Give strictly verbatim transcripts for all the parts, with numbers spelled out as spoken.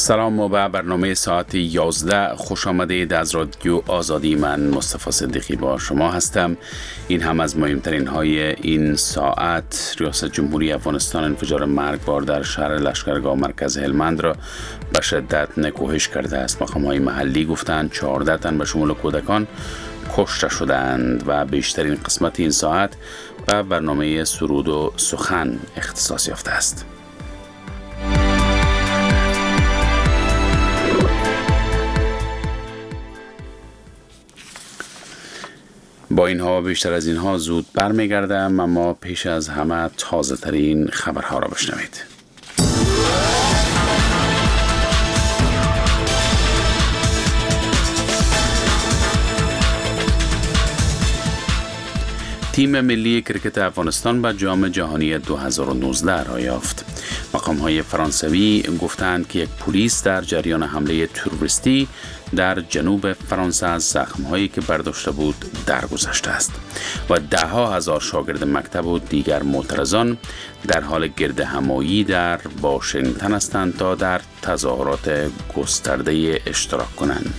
سلام و به برنامه ساعت یازده خوش آمدید. از رادیو آزادی من مصطفی صدیقی با شما هستم. این هم از مهمترین های این ساعت: ریاست جمهوری افغانستان انفجار مرگبار در شهر لشکرگاه مرکز هلمند را به شدت نکوهش کرده است. مقام های محلی گفتند چهارده تن به شمول کودکان کشته شدند. و بیشترین قسمت این ساعت به برنامه سرود و سخن اختصاص یافته است. با اینها بیشتر از اینها زود برمیگردم، اما پیش از همه تازه ترین خبرها را بشنوید. تیم ملی کرکت افغانستان به جام جهانی دو هزار و نوزده را یافت. مقام‌های فرانسوی گفتند که یک پلیس در جریان حمله تروریستی در جنوب فرانسه از زخم‌هایی که برداشته بود درگذشته است و ده ها هزار شاگرد مکتب و دیگر معترضان در حال گردهمایی در واشنگتن هستند تا در تظاهرات گسترده اشتراک کنند.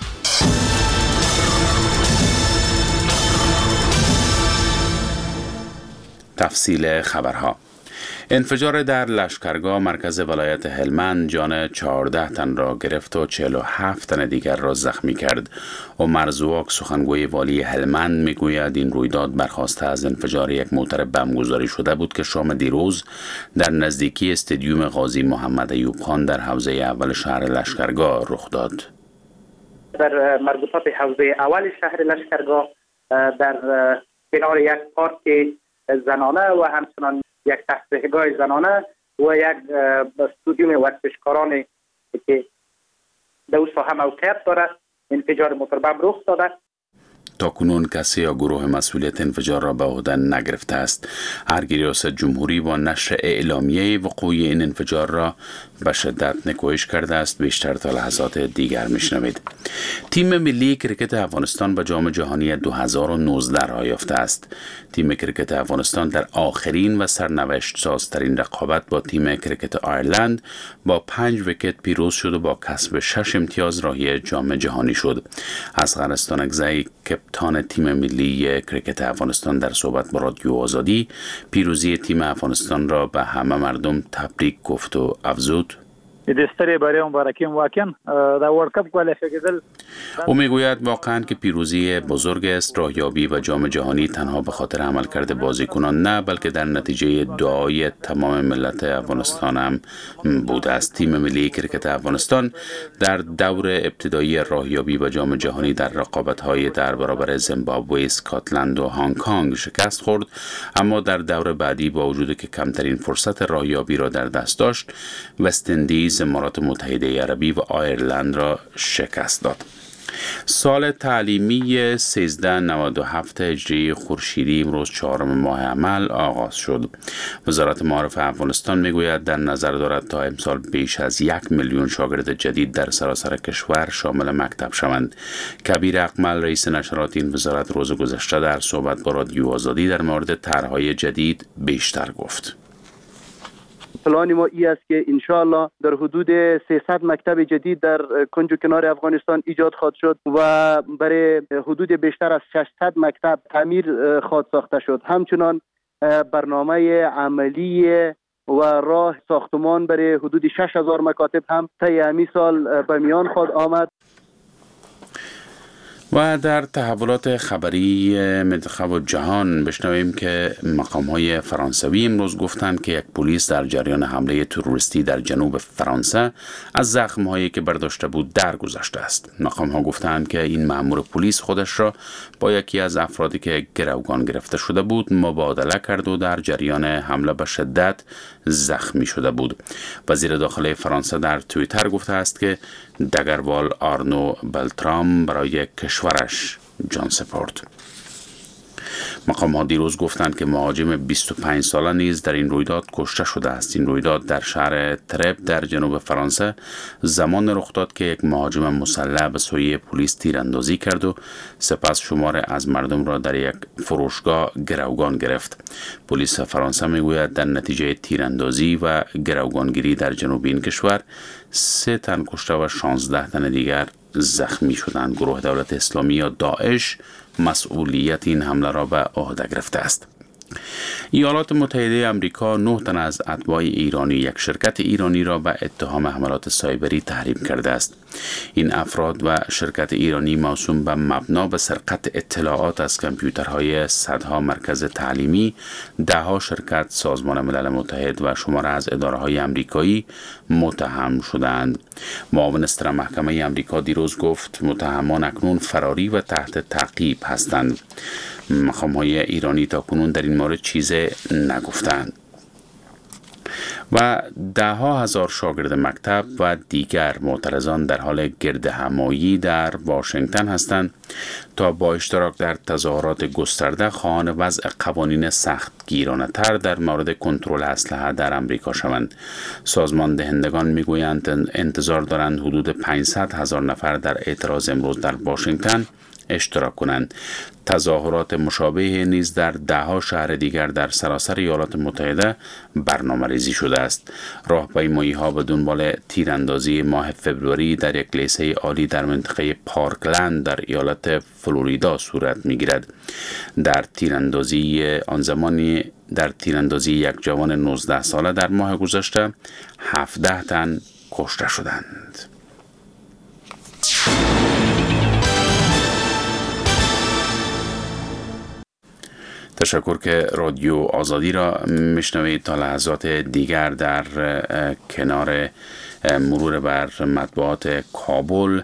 تفصیل خبرها: انفجار در لشکرگاه مرکز ولایت هلمند جان چهارده تن را گرفت و چهل و هفت تن دیگر را زخمی کرد. عمر زواک سخنگوی والی هلمند میگوید این رویداد برخواسته از انفجار یک موتر بمبگذاری شده بود که شام دیروز در نزدیکی استادیوم غازی محمد ایوب خان در حوزه اول شهر لشکرگاه رخ داد. در مربوطات حوزه اول شهر لشکرگاه در کنار یک پارک زنانه و همچنان یک تفریحگاه زنانه و یک استودیوم ورزشکاران که در اون ساحه موقعیت دارد انفجار موتور بم رخ داده. تا کنون کسی یا گروه مسئولیت انفجار را به عهده نگرفته است. هرگاه ریاست جمهوری با نشر اعلامیه وقوع این انفجار را به شدت نکوهش کرده است. بیشتر تا لحظات دیگر میشنوید. تیم ملی کرکت افغانستان به جام جهانی دو هزار و نوزده را یافته است. تیم کرکت افغانستان در آخرین و سرنوشت سازترین رقابت با تیم کرکت آیرلند با پنج ویکت پیروز شد و با کسب شش امتیاز راهی جام جهانی شد. اصغر استانکزی کپتان تیم ملی کرکت افغانستان در صحبت با رادیو آزادی پیروزی تیم افغانستان را به همه مردم تبریک گفت و افزود: دستری برای مبارکیم واقعا در ورلد کپ کوالیفای کردن. او میگوید واقعا که پیروزی بزرگ است. راهیابی و جام جهانی تنها به خاطر عملکرد بازیکنان نه، بلکه در نتیجه دعای تمام ملت افغانستان هم بوده است. تیم ملی کرکت افغانستان در دور ابتدایی راهیابی و جام جهانی در رقابت‌های در برابر زیمبابوه، اسکاتلند و هنگ کنگ شکست خورد، اما در دور بعدی با وجودی که کمترین فرصت راهیابی را در دست داشت، وست اندیز، امارات متحده عربی و آیرلند را شکست داد. سال تعلیمی سیزده نود و هفت هجری خورشیدی امروز چهارم ماه عمل آغاز شد. وزارت معارف افغانستان میگوید در نظر دارد تا امسال بیش از یک میلیون شاگرد جدید در سراسر کشور شامل مکتب شوند. کبیر اقمل رئیس نشرات این وزارت روز گذشته در صحبت با رادیو آزادی در مورد طرح‌های جدید بیشتر گفت. پلان ما ای است که انشاءالله در حدود سیصد مکتب جدید در کنج و کنار افغانستان ایجاد خواهد شد و برای حدود بیشتر از ششصد مکتب تعمیر خواهد ساخته شد. همچنان برنامه عملی و راه ساختمان برای حدود شش هزار مکاتب هم طی همین سال به میان خواهد آمد. و در تحولات خبری منطقه و جهان بشنویم که مقام‌های فرانسوی امروز گفتند که یک پلیس در جریان حمله تروریستی در جنوب فرانسه از زخم‌هایی که برداشته بود درگذشته است. مقام‌ها گفتند که این مأمور پلیس خودش را با یکی از افرادی که گروگان گرفته شده بود مبادله کرد و در جریان حمله به شدت زخمی شده بود. وزیر داخلی فرانسه در توییتر گفته است که دگروال آرنو بلترام برای کشورش جان سپرد. مقام ها دیروز گفتند که مهاجم بیست و پنج ساله نیز در این رویداد کشته شده است. این رویداد در شهر ترپ در جنوب فرانسه زمان رخ داد که یک مهاجم مسلح به سوی پلیس تیراندازی کرد و سپس شمار از مردم را در یک فروشگاه گروگان گرفت. پلیس فرانسه میگوید در نتیجه تیراندازی و گروگانگیری در جنوب این کشور سه تن کشته و شانزده تن دیگر زخمی شدند. گروه دولت اسلامی یا داعش مسئولیت این حمله را به عهده گرفته است. ایالات متحده آمریکا نه تن از اتباع ایرانی یک شرکت ایرانی را به اتهام حملات سایبری تحریم کرده است. این افراد و شرکت ایرانی موسوم به مبنا به سرقت اطلاعات از کامپیوترهای صدها مرکز تعلیمی، دهها شرکت سازمان ملل متحد و شماره از اداره‌های آمریکایی متهم شدند. معاون صدر محکمه آمریکا دیروز گفت متهمان اکنون فراری و تحت تعقیب هستند. مقام‌های ایرانی تا کنون در این مورد چیزی نگفتند. و ده ها هزار شاگرد مکتب و دیگر معترضان در حال گردهمایی در واشنگتن هستند تا با اشتراک در تظاهرات گسترده خواهان وضع قوانین سخت گیرانه تر در مورد کنترل اسلحه در امریکا شوند. سازمان دهندگان میگویند انتظار دارند حدود پانصد هزار نفر در اعتراض امروز در واشنگتن اشتراک کنند. تظاهرات مشابه نیز در ده ها شهر دیگر در سراسر ایالات متحده برنامه ریزی شده است. راهپیمایی ها به دنبال تیراندازی ماه فوریه در یک لیسه عالی در منطقه پارکلند در ایالت فلوریدا صورت می گیرد. در تیراندازی آن زمانی در تیراندازی یک جوان نوزده ساله در ماه گذشته هفده تن کشته شدند. تشکر که رادیو آزادی را میشنوید. تا لحظات دیگر در کنار مرور بر مطبوعات کابل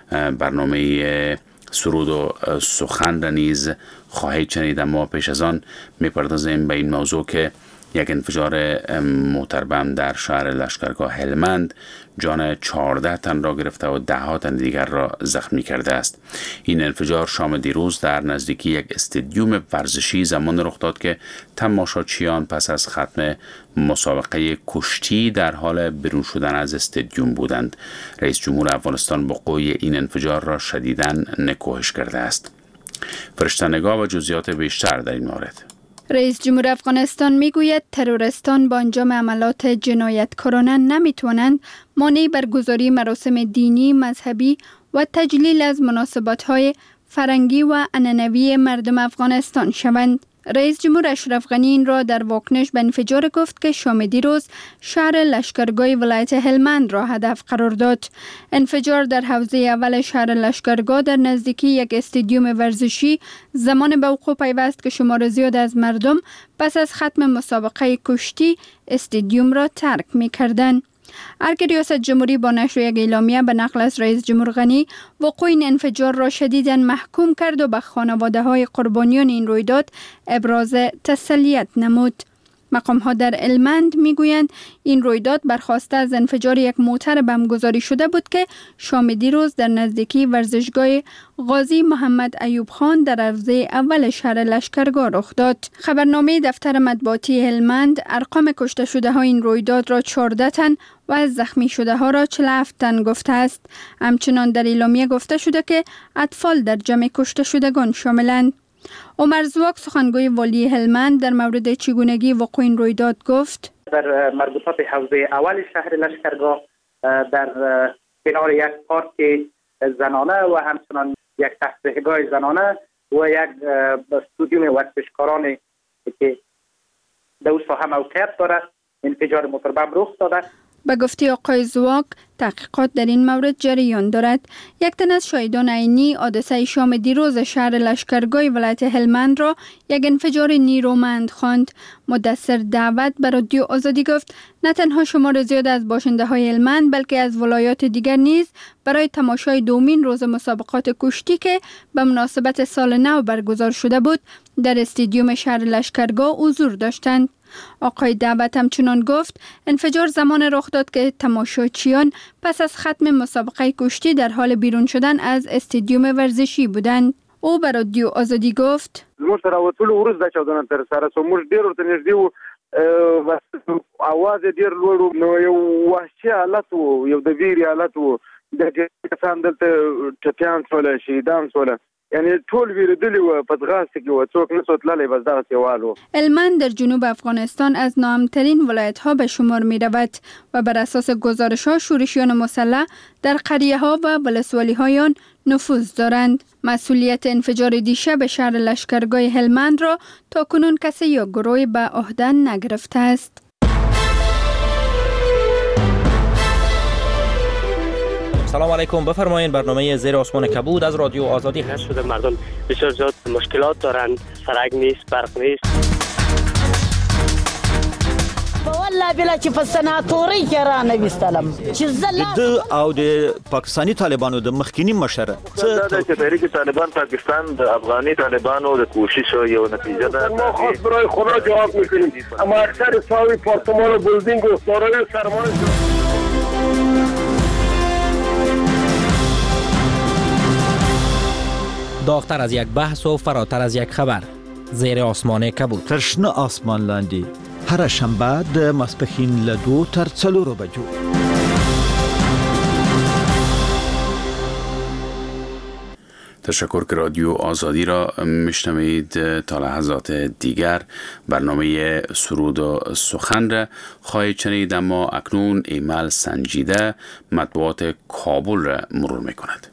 برنامه سرود و سخن را نیز خواهید شنید، اما پیش از آن میپردازیم به این موضوع که یک انفجار موتربم در شهر لشکرگاه هلمند جان چهارده تن را گرفته و ده ها تن دیگر را زخمی کرده است. این انفجار شام دیروز در نزدیکی یک استادیوم ورزشی زمان رخ داد که تماشاچیان پس از ختم مسابقه کشتی در حال بیرون شدن از استادیوم بودند. رئیس جمهور افغانستان وقوع این انفجار را شدیداً نکوهش کرده است. فرشته‌نگاه و جزئیات بیشتر در این مورد. رئیس جمهور افغانستان میگوید تروریستان با انجام عملات جنایتکارانه نمیتوانند مانع برگزاری مراسم دینی، مذهبی و تجلیل از مناسبت‌های فرهنگی و عنعنوی مردم افغانستان شوند. رئیس جمهور اشرف غنی این را در واکنش به انفجار گفت که شام دیروز شهر لشکرگاه ولایت هلمند را هدف قرار داد. انفجار در حوزه اول شهر لشکرگاه در نزدیکی یک استادیوم ورزشی زمان به وقوع پیوست که شمار زیاد از مردم پس از ختم مسابقه کشتی استادیوم را ترک می کردند. ارگ ریاست جمهوری با نشر یک اعلامیه به نقل از رئیس جمهور غنی وقوع این انفجار را شدیداً محکوم کرد و به خانواده های قربانیان این رویداد ابراز تسلیت نمود. مقام ها در هلمند میگویند این رویداد برخواسته از انفجار یک موتر بم گذاری شده بود که شام دیروز در نزدیکی ورزشگاه غازی محمد ایوب خان در حوزه اول شهر لشکرگاه رخ داد. خبرنامه دفتر مطبوعاتی هلمند ارقام کشته شده ها این رویداد را چهارده تن و از زخمی شده ها را چهل و هفت تن گفته است. همچنان در اعلامیه گفته شده که اطفال در جمع کشته شدگان شاملند. عمر زواک سخنگوی والی هلمند در مورد چگونگی وقوع این رویداد گفت: در مربوطات حوزه اول شهر لشکرگاه در کنار یک پارک زنانه و همچنان یک تفریحگاه زنانه و یک استودیوم ورزشکاران که در اون ساحه موقعیت دارد انفجار موتربم رخ داده. به گفته آقای زواک تحقیقات در این مورد جریان دارد. یک تن از شاهدان عینی حادثه شام دیروز شهر لشکرگاه ولایت هلمند را یک انفجار نیرومند خواند. مدثر دعوت به رادیو آزادی گفت نه تنها شمار زیاد از باشنده های هلمند بلکه از ولایات دیگر نیز برای تماشای دومین روز مسابقات کشتی که به مناسبت سال نو برگزار شده بود در استادیوم شهر لشکرگاه حضور داشتند. آقای دعوت همچنان گفت انفجار زمان رخ داد که تماشاچیان پس از ختم مسابقه کشتی در حال بیرون شدن از استادیوم ورزشی بودند. او بر رادیو آزادی گفت زموږ سره وتلو وروسته چاودنه تر سره سو موږ ډېر ورته نږدې وو بس اواز یې ډېر لوړ و نو یو وحشي حالت و یو د ویرې حالت و د کسان دلته ټپیان شول شهیدان شول یعنی ټول ویردلی و په دغاسته کې و څوک نسو تللی بس دغه سیوالو. هلمند در جنوب افغانستان از ناامن‌ترین ولایت‌ها به شمار می‌رود و بر اساس گزارش‌ها شورشیان مسلح در قریه‌ها و ولسوالی‌های آن نفوذ دارند. مسئولیت انفجار دیشب شهر لشکرگاه هلمند را تاکنون کسی یا گروهی به عهده نگرفته است. سلام علیکم، بفرمایید. برنامه زیر آسمان کبود از رادیو آزادی هست. شده مردم بسیار زیاد مشکلات دارند، سرک نیست، برق نیست. والله بلا چې په سناتوري کې را نه وستلم چې زلا د او د پاکستاني طالبانو د مخکینی مشر څه د تحریک طالبان پاکستان د افغاني طالبانو د کوشش یو نتیجه ده. ما خاص برای خدا جواب میکنیم، اما اکثر ساوی پارتمان و بلدینگ و دارای سرمایه داغتر از یک بحث و فراتر از یک خبر. زیر آسمان کبود. ترشنه آسمان لاندی. هر شنبه د ماسپښین له دو تر څلورو بجو. تشکر که رادیو آزادی را میشنوید. تا لحظات دیگر برنامه سرود و سخن را خواهید شنید، اما اکنون ایمل سنجیده مطبوعات کابل را مرور میکند.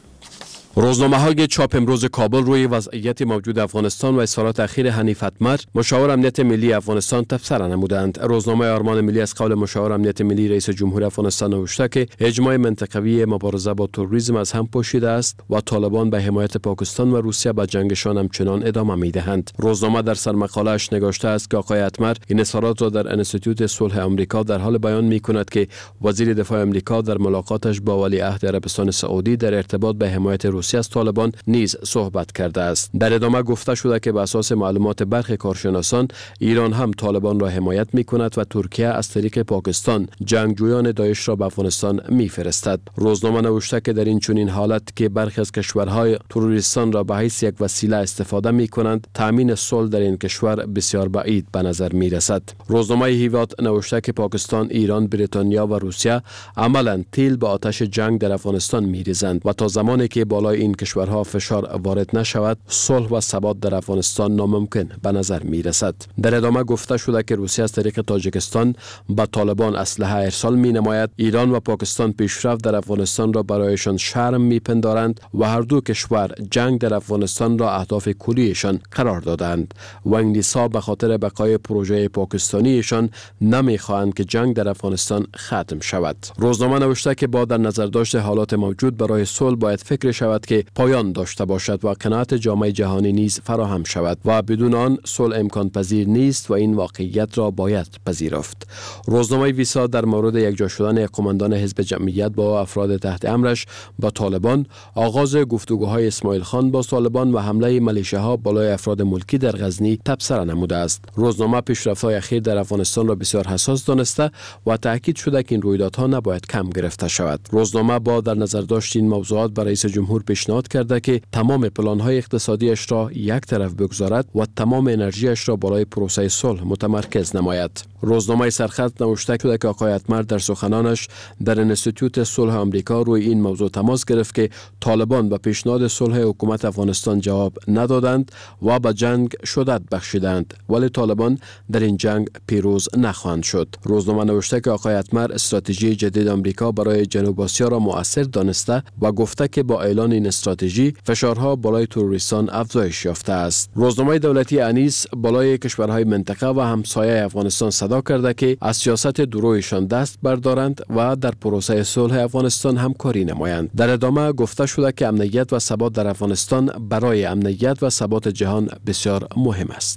روزنامه های چاپ امروز کابل روی وضعیت موجود افغانستان و اظهارات اخیر حنیف اتمر مشاور امنیت ملی افغانستان تبصره نمودند. روزنامه آرمان ملی از قول مشاور امنیت ملی رئیس جمهور افغانستان نوشته که اجماع منطقوی مبارزه با تروریسم از هم پاشیده است و طالبان به حمایت پاکستان و روسیه به جنگشان همچنان ادامه میدهند. روزنامه در سرمقاله‌اش نگاشته است که آقای اتمر این اظهارات را در انستیتوت صلح آمریکا در حال بیان می‌کند که وزیر دفاع آمریکا در ملاقاتش با ولیعهد عربستان سعودی در ارتباط به حمایت روسیه از طالبان نیز صحبت کرده است. در ادامه گفته شده که بر اساس معلومات برخی کارشناسان ایران هم طالبان را حمایت می‌کند و ترکیه از طریق پاکستان جنگجویان داعش را به افغانستان می‌فرستد. روزنامه نوشته که در این چنین حالت که برخی از کشورهای تروریستان را به حیث یک وسیله استفاده می‌کنند، تامین صلح در این کشور بسیار بعید به نظر می‌رسد. روزنامه هیواد نوشته که پاکستان، ایران، بریتانیا و روسیه عملاً تیل به آتش جنگ در افغانستان می‌ریزند و تا زمانی که بالای این کشورها فشار وارد نشود، صلح و ثبات در افغانستان ناممکن به نظر می رسد. در ادامه گفته شده که روسیه از طریق تاجیکستان به طالبان اسلحه ارسال می نماید. ایران و پاکستان پیشرفت در افغانستان را برایشان شرم می پندارند و هر دو کشور جنگ در افغانستان را اهداف کلیشان قرار دادند و انگلیس‌ها به خاطر بقای پروژه پاکستانیشان نمی خواهند که جنگ در افغانستان ختم شود. روزنامه نوشته که با در نظر داشت حالات موجود برای صلح باید فکر شود که پایان داشته باشد و قناعت جامعه جهانی نیز فراهم شود و بدون آن صلح امکان پذیر نیست و این واقعیت را باید پذیرفت. روزنامه ویسا در مورد یکجا شدن قماندان حزب جمعیت با افراد تحت امرش با طالبان، آغاز گفتگوهای اسماعیل خان با طالبان و حمله ملیشه‌ها بالای افراد ملکی در غزنی تبصره نموده است. روزنامه پیشرفت‌های اخیر در افغانستان را بسیار حساس دانسته و تاکید شده که این رویدادها نباید کم گرفته شود. روزنامه با در نظر داشت این موضوعات برای رئیس جمهور پیشنهاد کرده که تمام پلان‌های اقتصادیش را یک طرف بگذارد و تمام انرژیش را بالای پروسه صلح متمرکز نماید. روزنامه سرخط نوشته شده که آقای اتمر در سخنانش در انستیتوت صلح آمریکا روی این موضوع تماس گرفت که طالبان به پیشنهاد صلح حکومت افغانستان جواب ندادند و به جنگ شدت بخشیدند، ولی طالبان در این جنگ پیروز نخواهند شد. روزنامه نوشته که آقای اتمر استراتژی جدید آمریکا برای جنوب آسیا را مؤثر دانسته و گفته که با اعلان این استراتژی فشارها بالای تروریستان افزایش یافته است. روزنامه دولتی انیس بالای کشورهای منطقه و همسایه افغانستان صدا کرده که از سیاست درویشان دست بردارند و در پروسه صلح افغانستان همکاری نمایند. در ادامه گفته شده که امنیت و ثبات در افغانستان برای امنیت و ثبات جهان بسیار مهم است.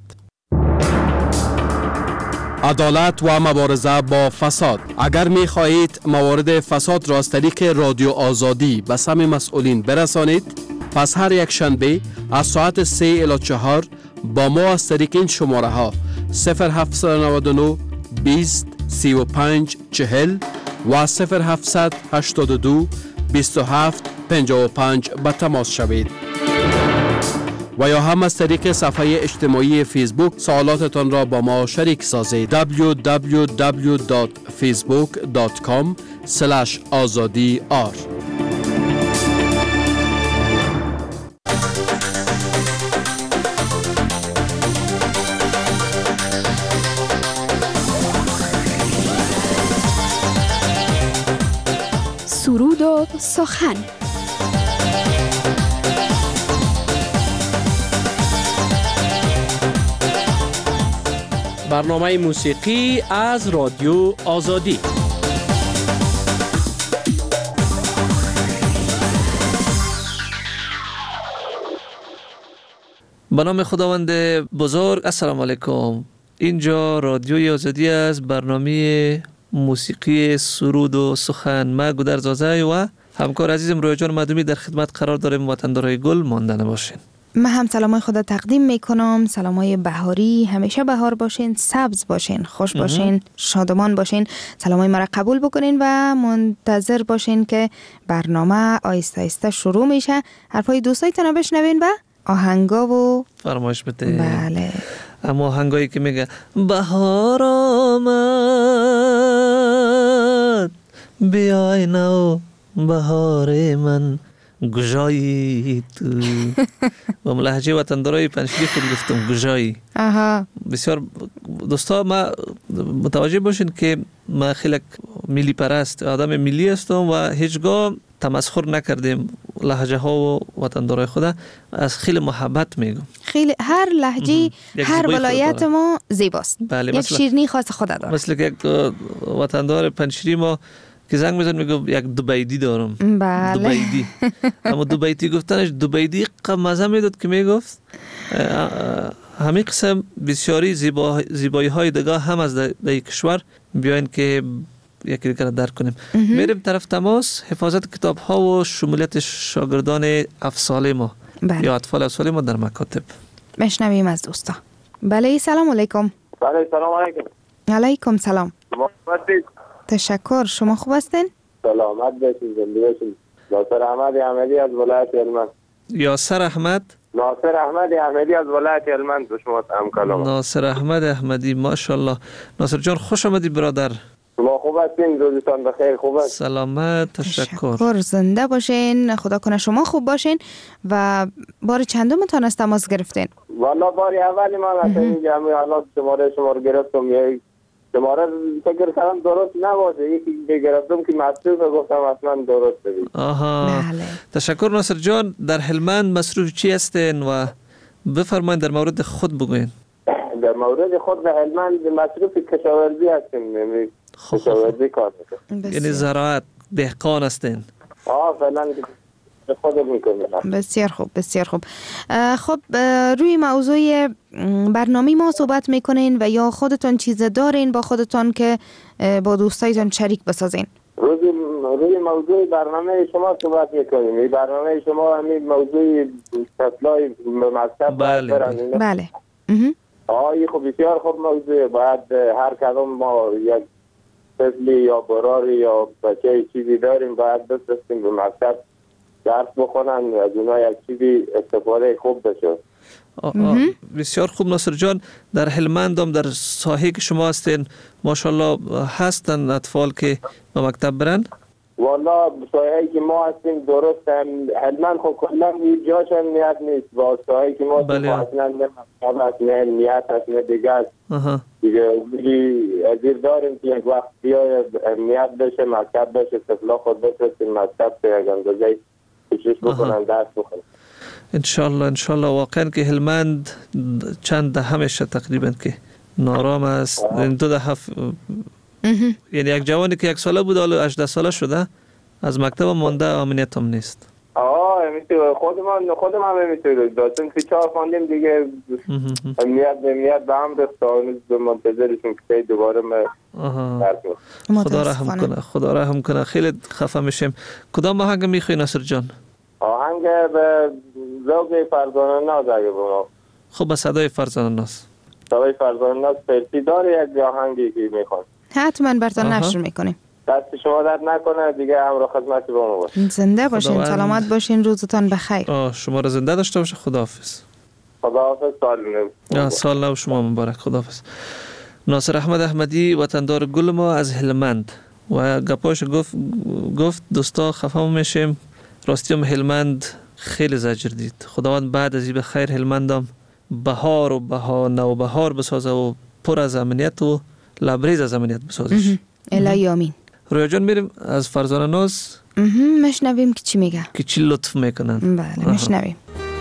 عدالت و مبارزه با فساد. اگر می خواهید موارد فساد را از طریق رادیو آزادی به سمع مسئولین برسانید، پس هر یک شنبه از ساعت سه الی چهار با ما از طریق این شماره ها صفر هفت نه نه بیست سی و پنج چهل و صفر هفت هشت دو بیست و هفت پنجاه و پنج به تماس شوید. و یا هم از طریق صفحه اجتماعی فیسبوک سوالاتتان را با ما شریک سازید. دبلیو دبلیو دبلیو دات فیسبوک دات کام اسلش آزادی آر. سرود و سخن. برنامه موسیقی از رادیو آزادی. به نام خداوند بزرگ. السلام علیکم. اینجا رادیوی آزادی از برنامه موسیقی سرود و سخن. ما گودرزازه و همکار عزیزم رویا جان مدومی در خدمت قرار داریم. وطندارای گل مانده نباشین. من هم سلامای خدا تقدیم میکنم. سلامای بهاری. همیشه بهار باشین، سبز باشین، خوش باشین، شادمان باشین. سلامای مرا قبول بکنین و منتظر باشین که برنامه آیسته آیسته شروع میشه. حرفای دوستایتون رو بشنوین و آهنگا و فرمایش بده. بله. اما آهنگایی که میگه بهار آمد بیای نو بهار من گجایی تو. با لهجه وطندارای پنجشیری خود گفتم گجایی. آها. بسیار دوستا ما متوجه باشین که ما خیلی ملی پرست آدم ملی هستم و هیچگاه تمسخر نکردیم. لهجه ها و وطندارای خدا از خیلی محبت میگم. خیلی هر لهجه هر ولایت ما زیباست. بله. یک شیرینی خاص خدا داره. مثل که یک وطندار پنجشیری ما که زنگ میزن میگه یک دوبیدی دارم. بله. دوبیدی. اما دوبیدی گفتنش دوبیدی قم مزه میداد که میگفت. همین قسم بسیاری زیبا زیبایی های دیگه هم از در کشور بیاین که یکی دیگر درک کنیم. میریم طرف تماس. حفاظت کتاب ها و شمولیت شاگردان افساله ما. بله. یا اطفال افساله ما در مکاتب. بشنویم از دوستا. بله سلام علیکم. بله سلام علیکم. علیکم سلام. محمد تشکر. شما خوب هستین؟ سلامت باشین، زنده باشین. ناصر احمد احمدی از ولایت هلمند. یاسر احمد ناصر احمد احمدی از ولایت هلمند به شما هم کلام. ناصر احمد احمدی ماشاءالله. ناصر جان خوش آمدی برادر. شما خوب هستین؟ روزتان بخیر. خوب است؟ سلامت. تشکر. تشکر. زنده باشین. خدا کنه شما خوب باشین. و بار چندم تانست تماس گرفتین؟ والا باری اولی من اصلا اینجا الان شماره شما رو گرفتم. یک شماره فکر کردم درست نباشه. یکی گرفتم که مصروف گفتم اصلا درست بید. آها. بله. تشکر ناصر جان. در هلمند مصروف چی هستین و بفرمایید در مورد خود بگوین. در مورد خود در هلمند مصروف کشاورزی هستیم. یعنی کشاورزی کار میکنم. یعنی زراعت دهقان هستین. آه فعلا خود میکنم. بسیار خوب بسیار خوب. خب روی موضوع برنامه ما صحبت میکنین و یا خودتون چیز دارین با خودتون که با دوستایتون شریک بسازین؟ روی روی موضوع برنامه شما صحبت میکنیم. این برنامه شما همین موضوع فصلای مکتب بله بله. آه این خب بسیار خوب موضوع. باید هر کدام ما یک فصلی یا براری یا بچه چیزی داریم باید بفرستیم به مکتب درس بخونن از اونا یک چیزی استفاده خوب بشه. بسیار خوب ناصر جان. در هلمند هم در ساحه که شما هستین ماشاءالله هستن اطفال که به مکتب برن؟ والا ساحه که ما هستیم درست هم هلمند خب کلا جاش هم نیت نیست. با ساحه که ما بله. اصلا نه مکتب هست نه نیت هست نه دیگه هست. دیگه ازیر داریم که یک وقت بیای نیت بشه مکتب بشه طفلا خود بفرستیم مکتب به یک اندازه کوشش بکنن درس بخونن. انشالله انشالله. واقعا که هلمند چند دهه میشه تقریبا که نارام است. دو دهه ف... یعنی یک جوانی که یک ساله بود حالا هجده ساله شده از مکتب مونده امنیت هم نیست. آه میتونه خود من خود من میتونه داشتم که چهار خواندیم دیگه امنیت امنیت به هم رسانید به منتظرشون که دوباره ما خدا رحم کنه خدا رحم کنه. خیلی خفه میشیم. کدام آهنگ میخوای ناصر جان؟ آهنگ به ذوق فرزانه ناز اگه با خب به صدای فرزانه ناز. صدای فرزانه ناز پرسی داره یک آهنگی که میخوان حتما براتون نشر میکنیم. دست شما درد نکنه دیگه همراه خدمت با ما باشین. زنده باشین. سلامت باشین. روزتان بخیر. آه شما را زنده داشته باشه. خداحافظ. خداحافظ، سال نو. سال نو شما مبارک. خداحافظ. ناصر احمد احمدی وطندار گل ما از هلمند و گپاش گفت گفت دوستا خفه میشیم، راستی هم هلمند خیلی زجر دید. خداوند بعد از این به خیر هلمندم بهار و بهار نو بهار بسازه و پر از امنیت و لبریز از امنیت بسازش. الهی آمین. رویا جان میریم از فرزانه ناز مشنویم که چی میگه، که چی لطف میکنن. بله مشنویم.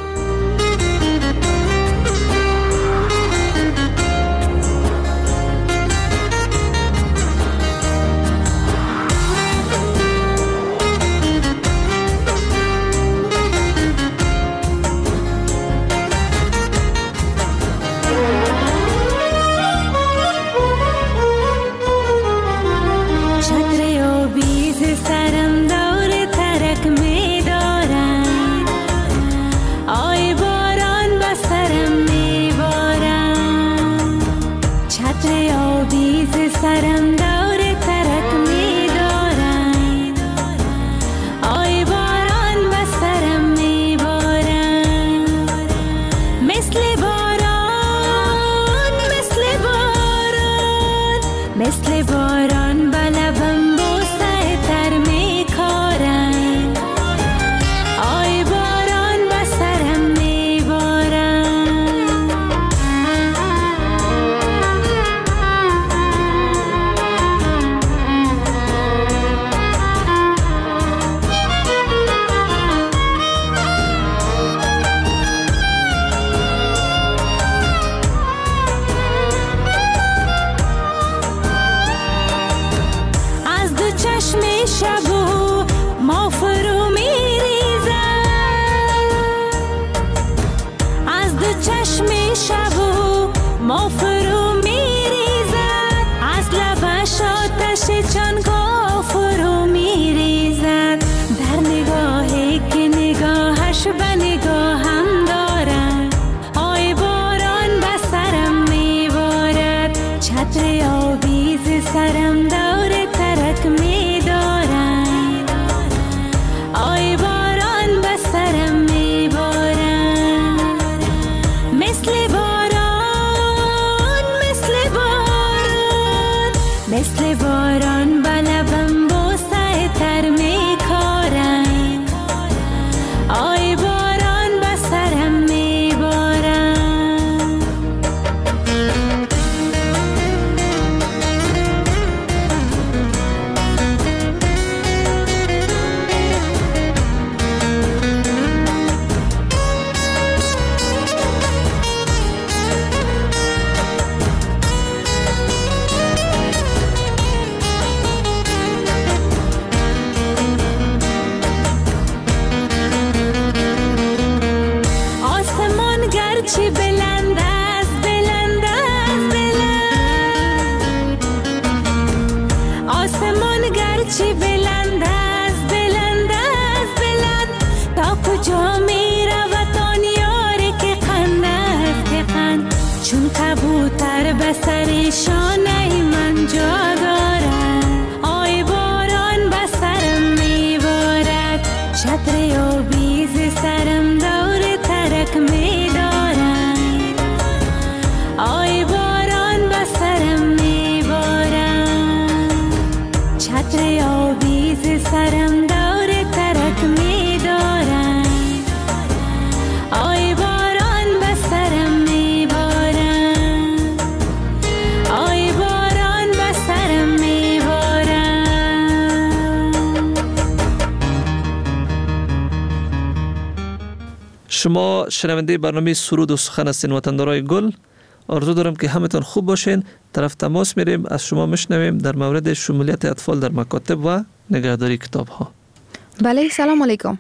شما شنونده برنامه سرود و سخن هستین وطندارای گل. آرزو دارم که همتون خوب باشین. طرف تماس میریم از شما میشنویم در مورد شمولیت اطفال در مکاتب و نگهداری کتاب ها. بله سلام علیکم.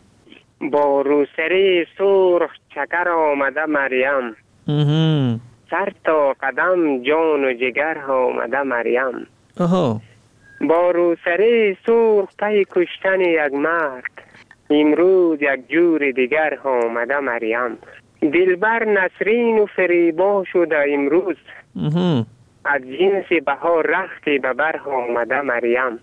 با روسری سرخ چکر آمده مریم، سر تا قدم جان و جگر آمده مریم. آها. با روسری سرخ پی کشتن یک مرد، امروز یک جور دیگر آمده مریم. دلبر نسرین و فریبا شده امروز، از جنس بهار رختی به بر آمده مریم.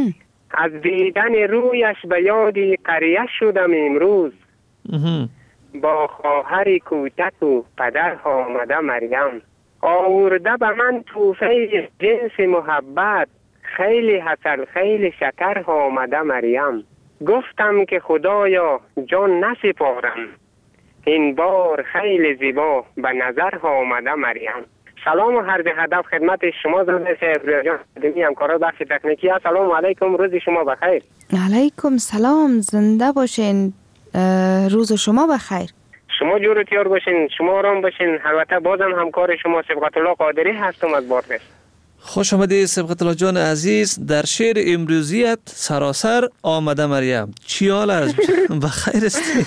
از دیدن رویش به یاد قریه شدم امروز، با خواهر کوچک و پدر آمده مریم. آورده به من توفه جنس محبت، خیلی حسن خیلی شکر آمده مریم. گفتم که خدایا جان نسپارم، این بار خیلی زیبا به نظر آمده مریم. سلام و عرض هدف خدمت شما زنده سیفریان قدمی همکارا بخش تکنیکی. السلام علیکم، روز شما بخیر. علیکم سلام، زنده باشین، روز شما بخیر. شما جور و تیار باشین، شما آرام باشین. البته بازم همکار شما سبقت الله قادری هستم از بارتس. خوش آمدید سبقت الله جان عزیز. در شعر امروزیت سراسر آمده مریم، چی حال است؟ بخیر استی؟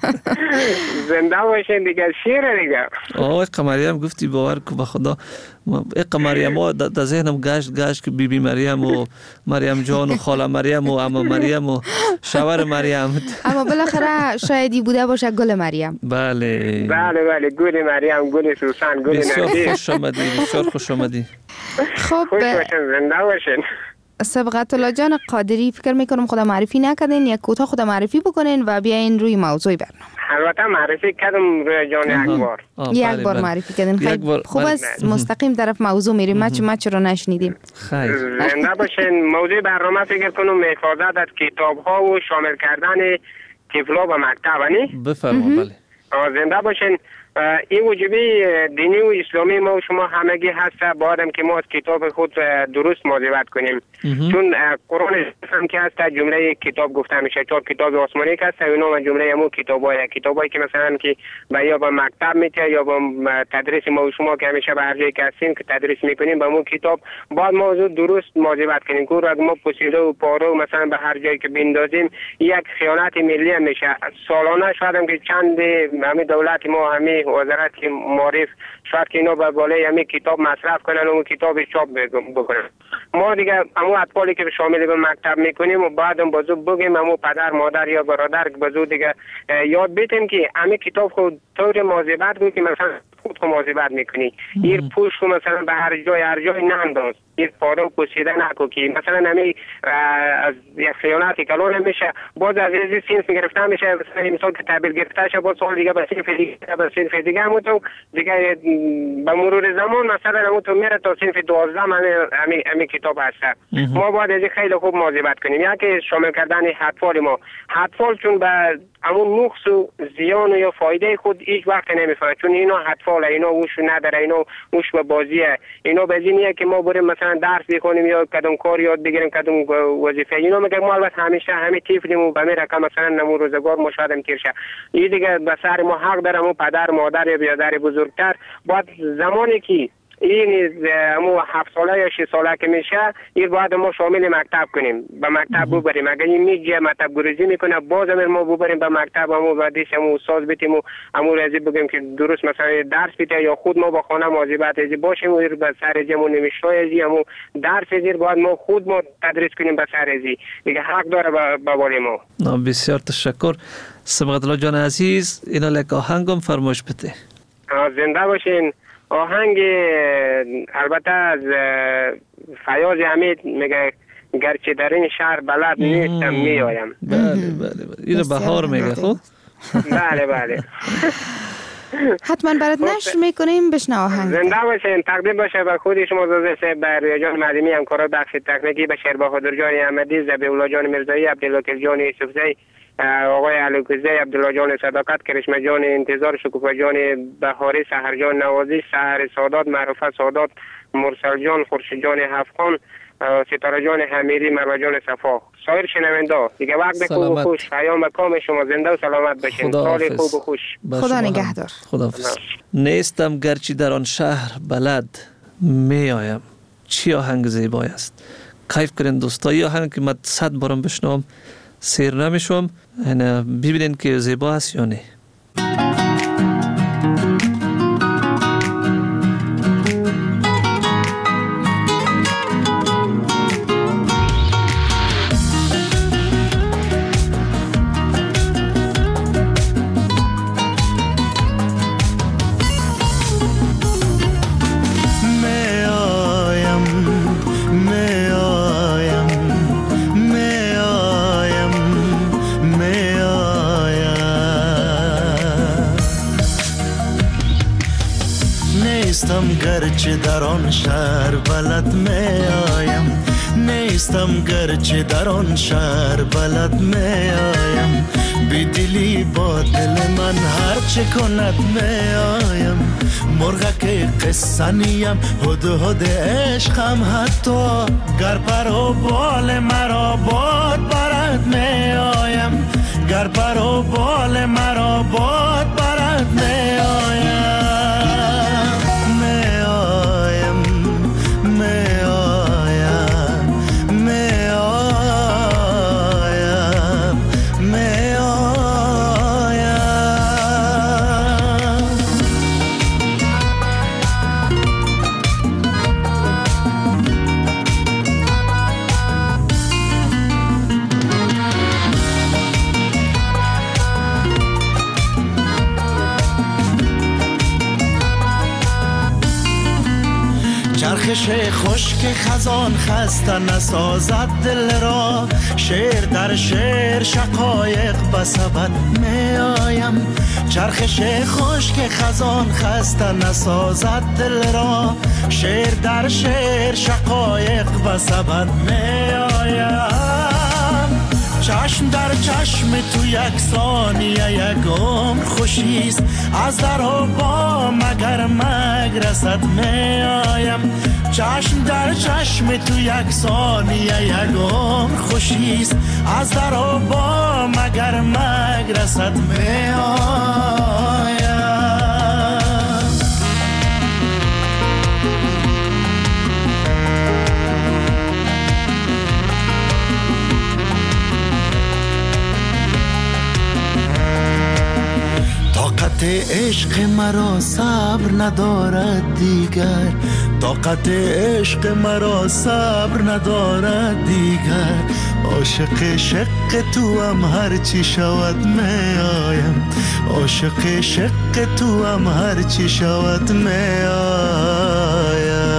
زنده باشین دیگه، شعر دیگه. آه اقا مریم گفتی باور کو به خدا. اقا مریم ها در ذهنم گشت گشت که بی بی مریم و مریم جان و خاله مریم و عمه مریم و شوهر مریم. اما بالاخره شایدی بوده باشه گل مریم. بله بله بله، گل مریم، گل سوسن، گل نرگس. بسیار خوش آمدی، بسیار خوش آمدی. خب خوش باشین، زنده باشین. سبقت الله جان قادری، فکر میکنم خدا معرفی نکردین، یک کوتاه خدا معرفی بکنین و بیاین روی موضوع برنامه. البته معرفی کردم روی جان یک بار. یک بار معرفی کردین. خیلی خوب است، مستقیم طرف موضوع میریم. ما چه ما چه رو نشنیدیم. خیر. زنده باشین. موضوع برنامه فکر کنم حفاظت از کتاب ها و شامل کردن طفلا به مکتب نی؟ بفرما. بله. زنده باشین. این وجبی دینی و اسلامی ما و شما همگی هست، باید که ما از کتاب خود درست مواظبت کنیم. چون قرآن هم که هست جمله کتاب گفته میشه، چون کتاب آسمانی که هست اینا جمله همون کتابای کتابایی که مثلا که با یا با مکتب میته یا با تدریس ما و شما که همیشه به هر جایی که هستیم که تدریس میکنیم با همون کتاب باید موضوع درست مواظبت کنیم. که اگه ما پوسیده و پاره و مثلا به هر جایی که بندازیم یک خیانت ملی میشه. سالانه شاید هم که چند همین دولت ما همین وزارت که معرف شاید که اینا به بالای همین کتاب مصرف کنن و کتاب چاپ بکنن. ما دیگه همون اطفالی که شامل به مکتب میکنیم و بعدم بازو بگیم همون پدر مادر یا برادر که بازو دیگه یاد بیتیم که همین کتاب خود طور مواظبت بود که مثلا خود خود مواظبت میکنی. این پوش مثلا به هر جای هر جای ننداز، این پاره پوشیده نکو که مثلا همین از یک خیانتی کلان نمیشه، باز از این سینف گرفته میشه. مثلا مثال که تحویل گرفته شه باز سال دیگه به سینف دیگه به سینف دیگه همون تو دیگه به مرور زمان مثلا همون تو میره تا سینف دوازده همین همین کتاب هست. ما باید از خیلی خوب مواظبت کنیم. یکی شامل کردن اطفال ما. اطفال چون به همون نقص و زیان و یا فایده خود هیچ وقت نمیفهمن، چون اینا اطفال اینا وش نداره، اینا وش به بازیه، اینا به اینیه که ما بریم مثلا درس بخونیم یا کدوم کار یاد بگیریم کدوم وظیفه. اینا میگه ما البته همیشه همین طفلیم و به می رقم مثلا نمو روزگار مشاهدم کیرشه. این دیگه به سر ما حق داره. ما پدر مادر یا برادر بزرگتر باید زمانی که این همون هفت ساله یا شش ساله که میشه این باید ما شامل مکتب کنیم، به مکتب ببریم. اگر این میگه مکتب گریزی میکنه باز هم ما ببریم به مکتب، همون بعدش همون استاد بیتیم و همون رازی بگیم که درست مثلا درس بیته یا خود ما با خانه مواظبت ازی باشیم و به سر ازیمون نمیشتای ازی همون درس ازی باید ما خود ما تدریس کنیم به سر ازی دیگه حق داره به بالی ما. بسیار تشکر سبقت الله جان عزیز. اینا لک آهنگم فرمایش بده. زنده باشین. آهنگ البته از فیاض حمید میگه گرچه در این شهر بلد نیستم میایم. بله بله بله اینو بهار میگه. خب بله بله حتما برات نشر میکنیم بشنو آهنگ. زنده باشین. تقدیم باشه به خود شما زوزه بر جان معلمی همکارا بخش تکنیکی به شهر بهادر جان احمدی، ذبیح الله جان مرزایی، عبدالله جان یوسفزی، آقای علوکزی، عبدالله جان صداقت، کرشمه جان انتظار، شکوفه جان بهاری، سحر جان نوازی، سحر سادات، معروفه سادات، مرسل جان، خورشید جان هفخان، ستاره جان حمیری، مروه جان صفا، سایر شنونده دیگه وقت خوب و خوش. پیام کام شما زنده و سلامت باشین. سال خوب و خوش. خدا نگهدار. خداحافظ. نیستم گرچه در آن شهر بلد می آیم. چی آهنگ زیبای است. کیف کنین دوستایی آهنگ که من صد بارم بشنوم سیر نمیشم. ببینین که زیبا است یا نه. Me نیستم گرچه در آن شهر بلد می آیم، نیستم گرچه در آن شهر بلد می آیم، بی دلی با دل من هر چه کند می آیم، مرغک قصه نیم هد هد عشقم، حتی گر پر و بال مرا باد برد می آیم، گر پر و بال مرا باد برد می آیم، می آیم، می آیم، می آیم، می آیم. چرخش خشک خزان خسته نسازد دل را، شعر در شعر شقایق بسبد می آیم، چرخش خشک خزان خسته نسازد دل را، شعر در شعر شقایق بسبد می آیم، چشم در چشم تو یک ثانیه یک عمر خوشیست، از در و با مگر مگرسد می آیم، چشم در چشم تو یک ثانیه یک عمر خوشیست، از در و با مگر مگرسد می آیم. طاقت عشق مرا صبر ندارد دیگر، طاقت عشق مرا صبر ندارد دیگر، عاشق شق تو هم هر چی شود می آیم، عاشق شق تو هم هر چی شود می آیم.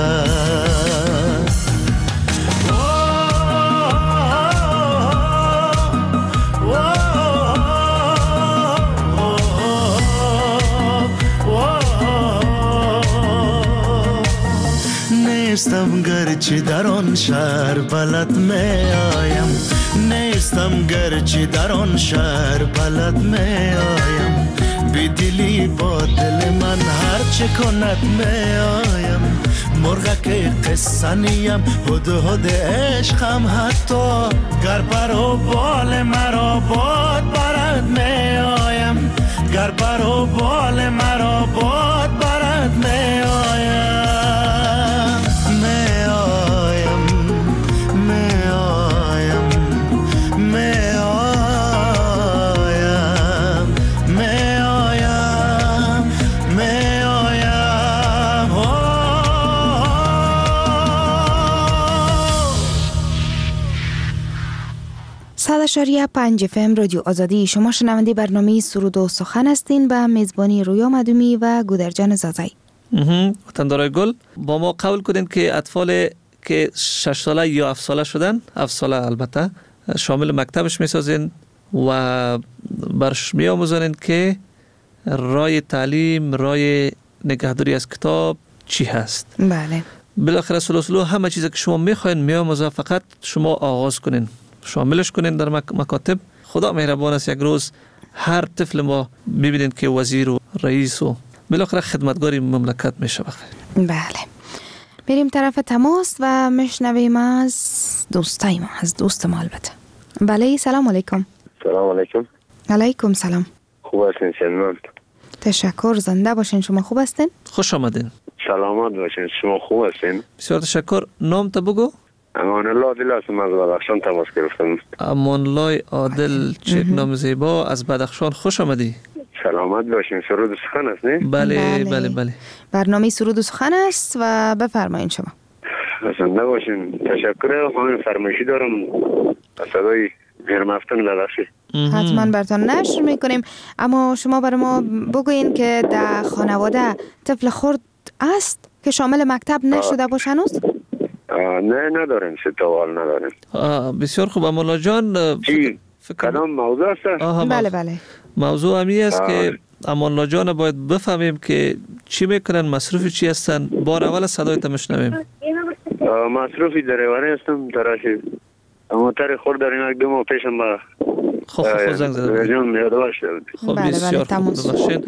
نیستم گرچه در آن شهر بلد می آیم، نیستم گرچه در آن شهر بلد می آیم، بی دلی با دل من هر چه کند می آیم، مرغک قصه نیم هد هد عشقم، حتی گر پر و بال مرا باد برد می آیم، گر پر و بال مرا باد برد می آیم. صد اشاریه پنج اف ام رادیو آزادی، شما شنونده برنامه سرود و سخن هستین به میزبانی رویا مدومی و گودرجان زازایی. وطندارای گل، با ما قول کردین که اطفال که شش ساله یا هفت ساله شدن، هفت ساله البته، شامل مکتبش میسازین و برش میآموزانین که رای تعلیم، رای نگهداری از کتاب چی هست. بله. بالاخره سلو سلو همه چیزی که شما میخواین میآموزه، فقط شما آغاز کنین، شاملش کنین در مکاتب. خدا مهربان است یک روز هر طفل ما ببینید که وزیر و رئیس و بالاخره خدمتگاری مملکت میشه. بخیر. بله. بریم طرف تماس و مشنویم از دوستای ما، از دوست ما البته. بله، سلام علیکم. سلام علیکم. علیکم سلام. خوب هستین شنوند؟ تشکر، زنده باشین. شما خوب هستین؟ خوش آمدین. سلامت باشین. شما خوب هستین؟ بسیار تشکر. نام تا بگو. امان الله عادل هستم، از بدخشان تماس گرفتم. امان الله عادل، چه نام زیبا، از بدخشان. خوش آمدی. سلامت باشین. سرود و سخن است نه؟ بله بله بله. برنامه سرود و سخن است و بفرمایید شما. زنده باشین. تشکر. همین فرمایشی دارم از صدای میرمفتن ببخشید. حتما براتون نشر میکنیم، اما شما برای ما بگوین که در خانواده طفل خرد است که شامل مکتب نشده باشه هنوز؟ نه نداریم، ستوال نداریم. بسیار خوب. امولا جان، چی؟ کدام موضوع است؟ بله بله. موضوع همی است که امولا جان باید بفهمیم که چی میکنن؟ مصروف چی هستن؟ بار اول صدای تا میشنویم. مصروفی دریوری هستم تراشی موتر خورد در این دو ماه پیشم با خب خب زنگ زده رژیم یادواش شد. خب بسیار ببخشید.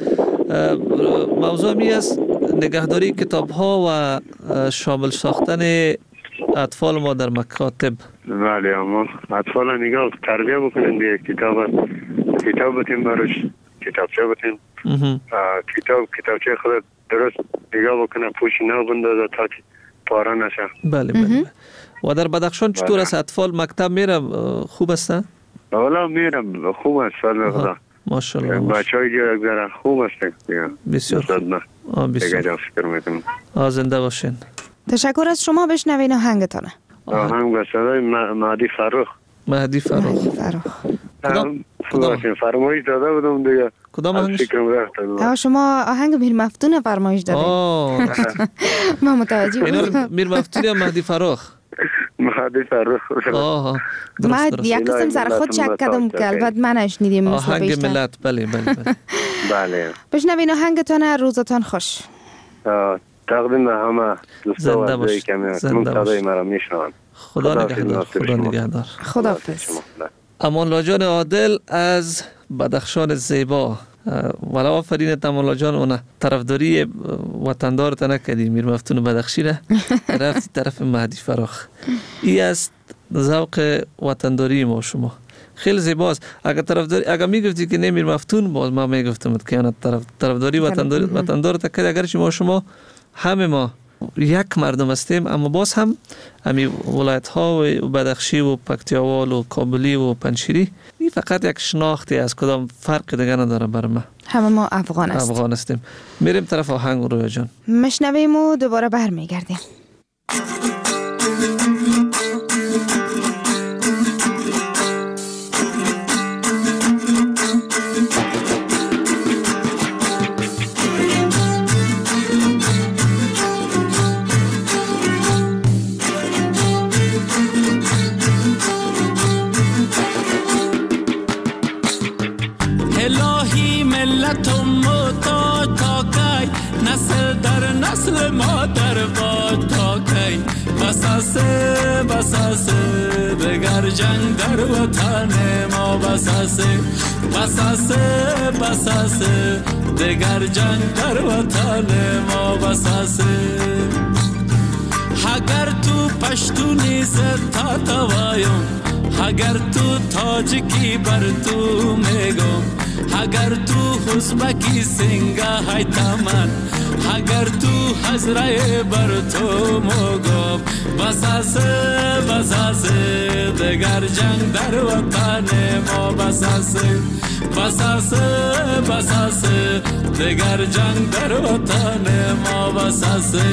موضوع می است نگهداری کتاب ها و شامل ساختن اطفال ما در مکاتب. بله اما اطفال نگاه تربیه بکنن دیگه کتاب کتاب بتیم براش کتابچه بتیم کتاب کتابچه خود درست نگاه بکنه پوش نه بندازه تا که پاره نشه. بله بله. و در بدخشان چطور است؟ اطفال مکتب میره خوب هستن؟ والا میرم خوب است فضل خدا. ماشاءالله. بچهای دیگه اگر خوب است دیگه. بسیار خوب. بسیار فکر میکنم. زنده باشین. تشکر از شما. بشنوین آهنگتانه. آهنگ به صدای مهدی فرخ. مهدی فرخ. مهدی فرخ. کدام کدام فرمایش داده بودم دیگه. کدام آهنگش؟ آه شما آهنگ میر مفتون فرمایش دادید. آه. ما متوجه بودم. میر مفتون یا مهدی فرخ؟ مهدی فرخ. آه. ما یک قسم سر خود چک کردم که البته من نشنیدم. آهنگ ملت. بله بله بله. بله. بشنوین آهنگتان. روزتان خوش. تقدیم به همه دوستا و عزیزایی که منتظر مرا میشنوند. خدا نگهدار. خدا نگهدار. خداحافظ. امان الله جان عادل از بدخشان زیبا. ولی آفرینت امان الله جان، اون طرفداری وطندار تا نکردی، میر مفتون بدخشی را رفتی طرف مهدی فراخ. ای است ذوق وطنداری ما شما. خیلی زیباست. اگر طرفداری اگر میگفتی که نه میر مفتون، باز ما میگفتم که اون طرف طرفداری وطنداری وطندار تا کرد. اگر ما شما همه ما یک مردم هستیم، اما باز هم امی ولایت ها و بدخشی و پکتیاوال و کابلی و پنشیری این فقط یک شناختی از کدام فرق دیگه نداره بر ما. همه ما افغان هستیم. افغان هستیم. میریم طرف آهنگ رویا جان. مشنویم و دوباره برمیگردیم. نسل مادر باد تا کی بساسه بساسه بگر جنگ در وطن ما بساسه بساسه بساسه دگر جنگ در وطن ما بساسه اگر تو پشتونی زتا توایم اگر تو تاجکی بر تو میگم اگر تو حزبکی سنگا های تمن اگر تو حضره بر تو مگم بساسه بساسه دگر جنگ در وطن ما بساسه بساسه بساسه دگر جنگ در وطن ما بساسه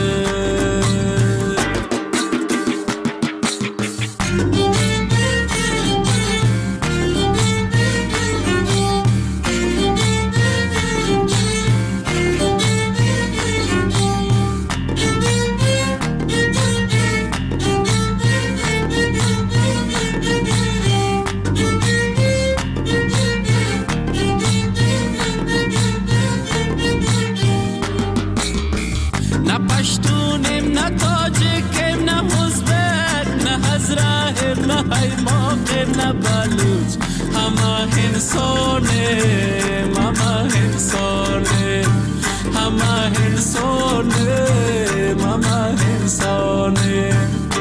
انسانه ماما انسانه همه انسانه ماما انسانه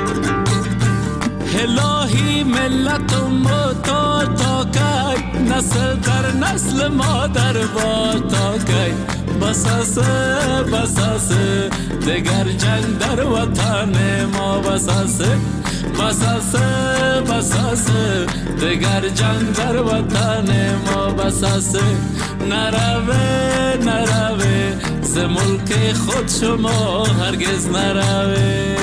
الهی ملتم تا تا کی نسل در نسل مادر با تا کی بساسه بساسه دگر جنگ در وطن ما بساسه بساسه بساسه دگر جنگ در وطن ما بساسه نروه نروه ز ملک خود شما هرگز نروه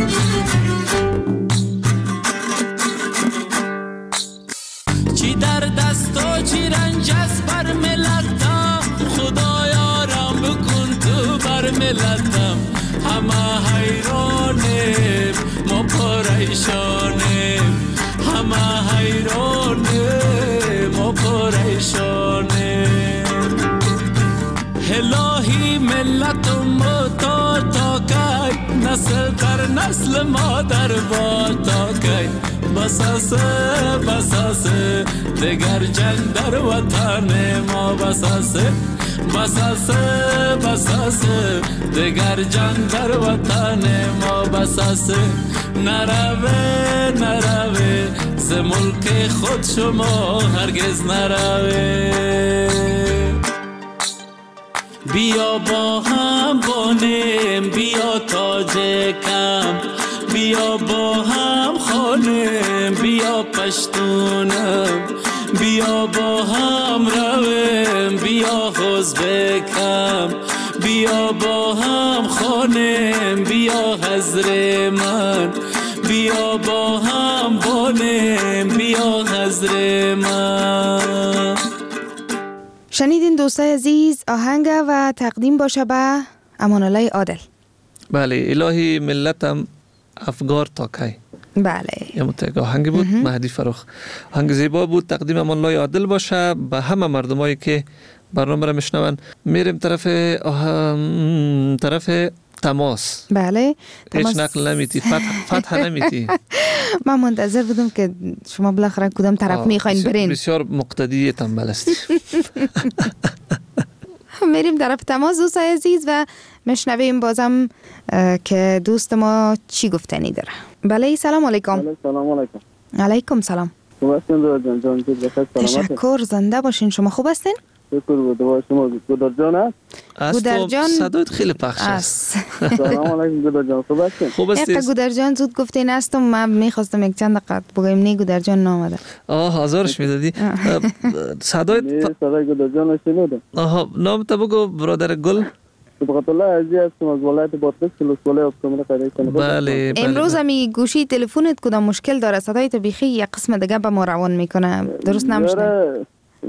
چی در از تو چی رنج است بر ملتم، خدایا رم بکن تو بر ملتم. همه حیرانیم ما پریشانیم، همه حیرانیم ما پریشانیم. الهی ملتم تا تا کی، نسل در نسل ما در با تا کی. بساسه بساسه دگر جنگ در وطن ما، بساسه بساسه بساسه دگر جنگ در وطن ما، بساسه نروه نروه ز ملک خود شما هرگز نروه. بیا با هم بانیم بیا تاج کم، بیا با هم خانیم بیا پشتونم، بیا با هم رویم بیا حزب کم، بیا با هم خانیم بیا حضر من، بیا با هم بانیم بیا حضر من. شنیدین دوستای عزیز آهنگ و تقدیم باشه به امان الله عادل. بله الهی ملتم افگار تا کی. بله یه متعاق آهنگ بود مهدی فروخ. آهنگ زیبا بود، تقدیم امان الله عادل باشه به همه مردمایی که برنامه را میشنون. میریم طرف آه... طرف تماس. بله هیچ نقل نمیتی، فتح, فتح نمیتی. من منتظر بودم که شما بالاخره کدام طرف میخواین برین. بسیار مقتدی تنبل هستی. میریم طرف تماس دوستای عزیز و میشنویم بازم که دوست ما چی گفتنی داره. بله سلام علیکم. سلام علیکم. علیکم سلام. خوب هستین جان جان جان بخیر سلامت. تشکر زنده باشین. شما خوب هستین؟ شکر بود. شما گودر جان هست؟ گودر جان صدایت خیلی پخش است. سلام علیکم گودر جان خوب هستین؟ خوب هستید؟ یک گودر جان زود گفتین هستم، من میخواستم یک چند دقیقه بگم نه گودر جان نامده. آه هزارش میدادی. صدایت صدای گودر جان شنیدم. آها نام تو بگو برادر گل. سبحان الله عزیز هستم از ولایت بادغیس کلوسواله افتم قریه. بله امروز می گوشی تلفنت کدام مشکل داره، صدایت بیخی یک قسم دیگه به ما روان میکنه، درست نمیشه؟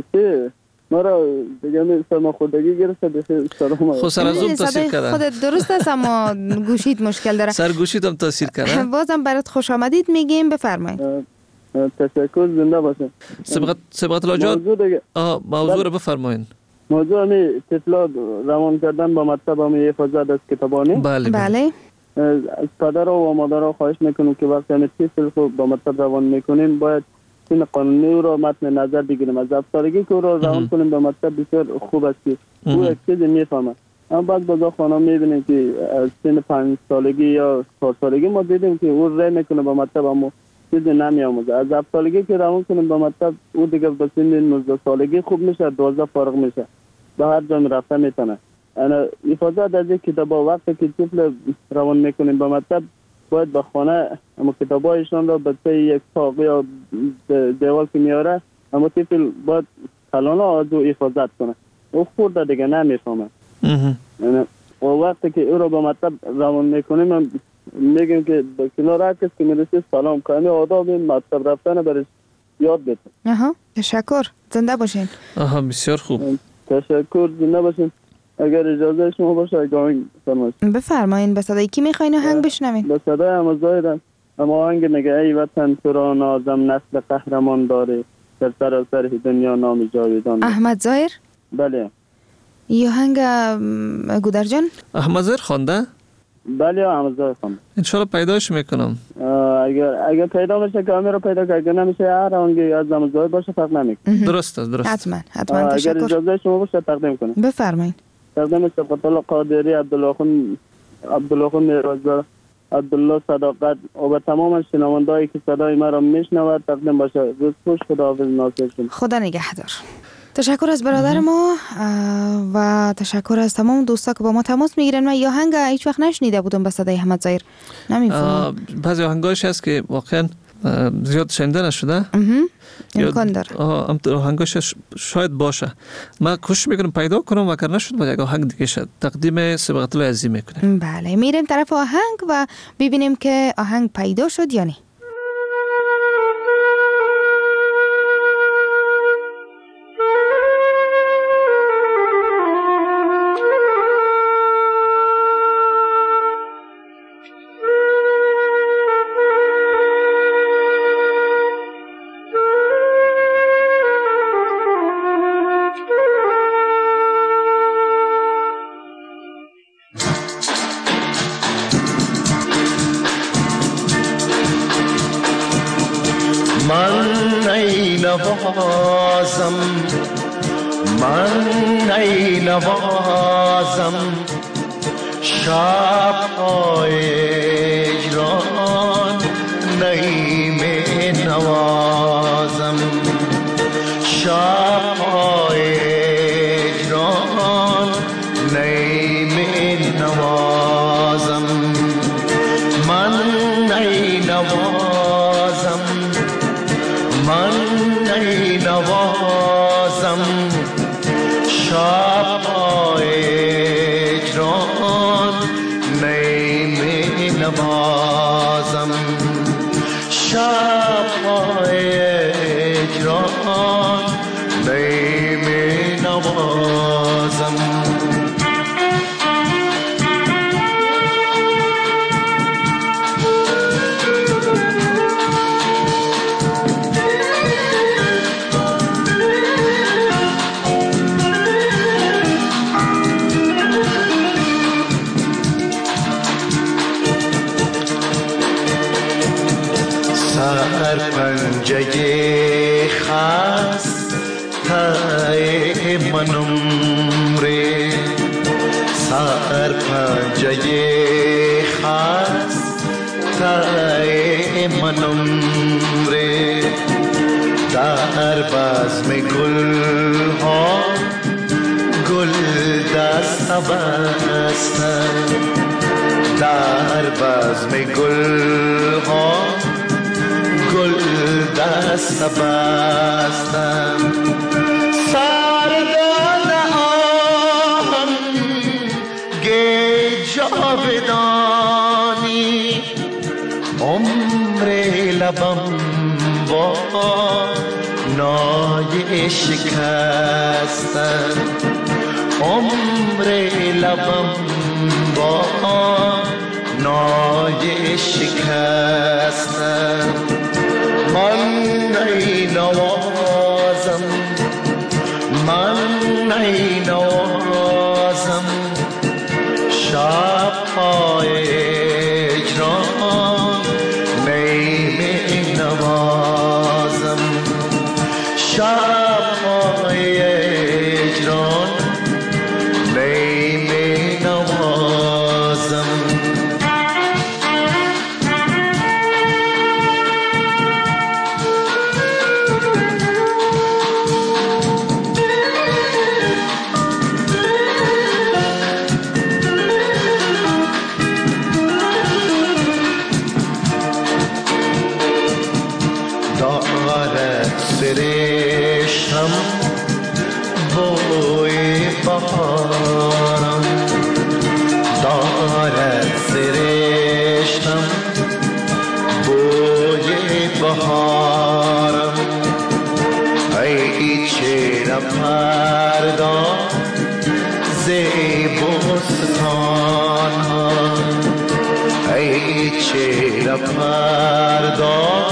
مرا دیگه می سرماخوردگی گرفته بخیر سلام. خود سر از اون تاثیر کرده. خودت درست است اما گوشیت مشکل داره. سر گوشیت هم تاثیر کرده. بازم برات خوش آمدید میگیم، بفرمایید. تشکر زنده باشین. سبقت سبقت لاجاد. آه موضوع رو بفرمایید. موضوع می اطلاع روان کردن با مطلب می حفاظت از کتابانی. بله بله. از پدر و مادر خواهش میکنم که وقتی می طفل با مطلب روان میکنیم باید این قانونی رو متن نظر بگیریم. از افسردگی که رو روان کنیم به مطلب بسیار خوب است که او یک چیزی میفهمه. اما بعد بازا خانم میبینیم که از سن پنج سالگی یا چهار سالگی ما دیدیم که او رای میکنه به مطلب اما چیزی نمیآموزه. از هفت سالگی که روان کنیم به مطلب او دیگه به سن نوزده سالگی خوب میشه، دوازده فارغ میشه، به هر جا رفته میتونه. انا حفاظت از کتابا وقتی که طفل روان میکنیم به مطلب باید به خانه اما کتابایشان را به طی یک ساق یا دیوال که میاره اما طفل باید کلانا از او حفاظت کنه. او خورده دیگه نمیفهمه. و وقتی که او را به مطلب روان میکنیم میگیم که به کنار هر کس که میرسید سلام کنیم، آداب این مطلب رفتن برش یاد بده. آها تشکر زنده باشین. آها بسیار خوب. تشکر زنده باشین. اگر اجازه شما باشه اگه آهنگ فرمایید. بفرمایین. به صدای کی میخواین آهنگ بشنوین؟ به صدای احمد ظاهرم. اما آهنگ میگه ای وطن تو را نازم نسل قهرمان داره، در سراسر دنیا نام جاویدان. احمد ظاهر؟ بله. این آهنگ گودر جان؟ احمد ظاهر خوانده؟ بله احمد ظاهر خوانده. ان شاء الله پیداش میکنم. اگر اگر پیدا بشه کامیرا پیدا کنه، اگر نمیشه هر آهنگ از احمد ظاهر باشه فرق نمیکنه. درست است درست. حتما حتما تشکر. اگر اجازه شما باشه تقدیم کنم. بفرمایید. تقدیم سبقت الله قادری، عبدالله خان عبدالله خان میرزا، عبدالله صداقت و به تمام شنوندهایی که صدای مرا میشنود تقدیم باشه. روز خوش، خداحافظ، ناصر شما. خدا نگهدار. تشکر از برادر ما و تشکر از تمام دوستا که با ما تماس میگیرن. من یا آهنگ هیچ وقت نشنیده بودم به صدای احمد ظاهر. نمیفهمم. بعضی آهنگاش هست که واقعا زیاد شنیده نشده. امکان داره. آها ام آهنگاش شاید باشه. من کوشش میکنم پیدا کنم و اگر نشد باید آهنگ دیگه شد تقدیم سبقت الله عزیز میکنم. بله میریم طرف آهنگ و ببینیم که آهنگ پیدا شد یا نه. من ای نوازم من ای نوازم شب های اجران نی می نوازم شب های اجران نی می نوازم من نی نوازم من نی نوازم شب های اجران نی می نوازم شب های اجران نی می نوازم سر پنجه خست تای منم ره سر پنجه خست تای منم ره در بزم گل ها گل دست بستن در بزم گل ها گل دست بستم سردان آهم گه جاودانی عمر لبم با نای شکستن عمر لبم با نای شکستن من نی نوازم من نی نوازم شب های اجران نی می نوازم شب های اجران نی می نوازم سرشتم بوی بهارم دارد سرشتم بوی بهارم ای چرا پردا زیبستان ها ای چرا پردا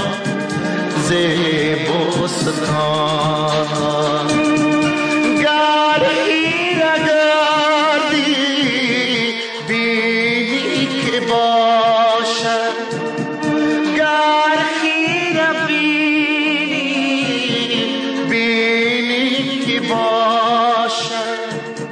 زیبستان گر خیره گردی بینی که باشد گر خیره بینی بینی که باشد